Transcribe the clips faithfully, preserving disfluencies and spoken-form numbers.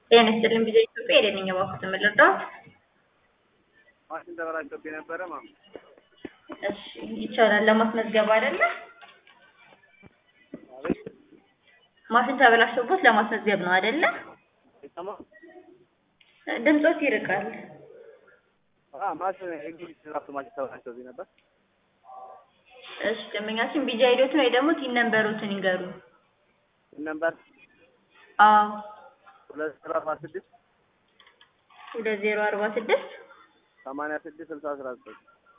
ጤና ይስጥልኝ ጊዜ ኢትዮጵያ የደንኛ ባኩት ምልርዳት ማሽን ተበላሽቶብኝ ነበረ ማለት እሺ ይቻላል ለማስመዝገብ አይደለ አቤት ማሽን ተበላሽቶበት ለማስመዝገብ ነው አይደለ ይሰማ ድምጾት ይርቃል አ ማሽን እንግሊዝ ራሱ ማሽን ተበላሽቶብኝ ነበር እሺ ደምኛችን ቢጂ አይዶት ነው ደግሞ ቲን ነምበሮችን ይንገሩ ነምበር አዎ ሁለት ዜሮ አርባ ስድስት ሁለት ዜሮ አርባ ስድስት ሰማንያ ስድስት ስልሳ አስራ ዘጠኝ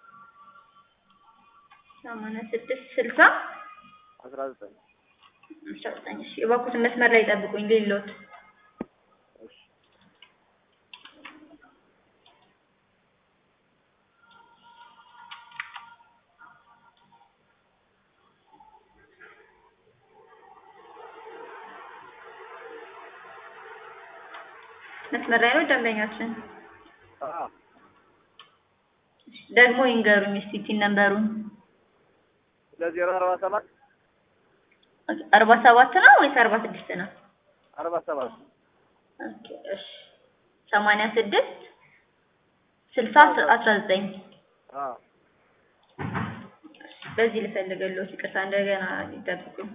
ሰማንያ ስድስት ስልሳ አስራ ዘጠኝ አስራ ዘጠኝ እሺ እባክዎት መስመር ላይ ጠብቁኝ ሌሎት እሺ መስመር ላይ ነው ደንበኛችን አዎ ደግሞ ይንገሩኝ እስቲ ቲን ነምበሩን ሁለት ዜሮ አርባ ሰባት አርባ ሰባት ነው ወይስ አርባ ስድስት ነው አርባ ሰባት ኦኬ እሺ ሰማንያ ስድስት ስልሳ አስራ ዘጠኝ አዎ በዚህ ልፈልግልዎት ይቅርታ እንደገና ይጠብቁኝ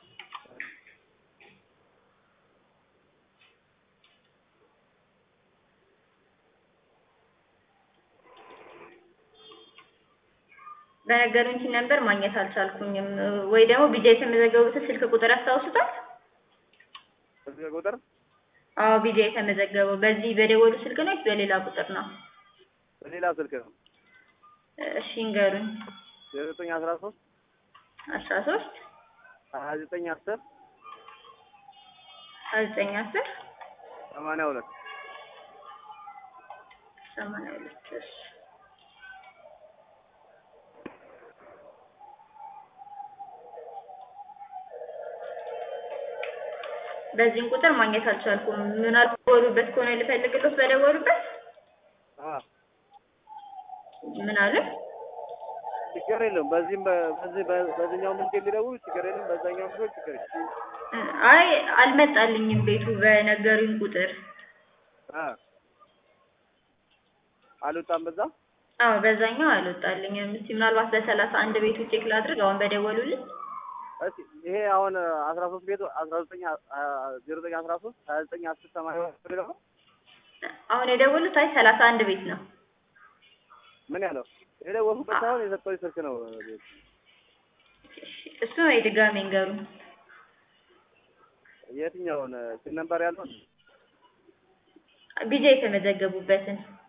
በነገሩኝ ነበር ማግኘት አልቻልኩኝም ወይ ደግሞ ቢጂ የተመዘገቡት ስልክ ቁጥር አስታውሱታል ስልክ ቁጥር አዎ ቢጂ የተመዘገበው በዚህ በደወሉ ስልክ ነው በሌላ ቁጥር ነው በሌላ ስልክ ነው እሺ ንገሩኝ ዜሮ ዘጠኝ አስራ ሶስት አስራ ሶስት ሀያ ዘጠኝ አስር ሀያ ዘጠኝ አስር ሰማንያ ሁለት ሰማንያ ሁለት እሺ በዚህን ቁጥር ማግኘት አልቻልኩም ምን አልቆሩበት ከሆነ ልፈልግልዎት በደወሉበት አዎ ምን አለ ችግር የለውም በዚህም በዚህ በዚህኛው ምን የሚደውሉ ችግር የለም በዛኛው ምን ችግር የለም አይ አልመጣልኝም ቤቱ በነገሩኝ ቁጥር አ አልወጣም በዛ አዎ በዛኛው አልወጣልኝም እስቲ ምናልባት በሰላሳ አንድ ቤቱ ቼክ ላድርግ አሁን በደወሉልኝ እሺ ይሄ አሁን አስራ ሶስት ቤቱ አስራ ዘጠኝ ዜሮ ዘጠኝ አስራ ሶስት ሀያ ዘጠኝ አስር ሰማንያ ሁለት ነው አሁን የደወሉት አይ ሰላሳ አንድ ቤት ነው ምን ያለው የደወልኩበት አሁን የሰጠሁኝ ስልክ ነው እሱ ነው የድጋሚ እንገሩ የትኛውን ስልክ ነበር ያለው ቢጂ የተመዘገቡበትን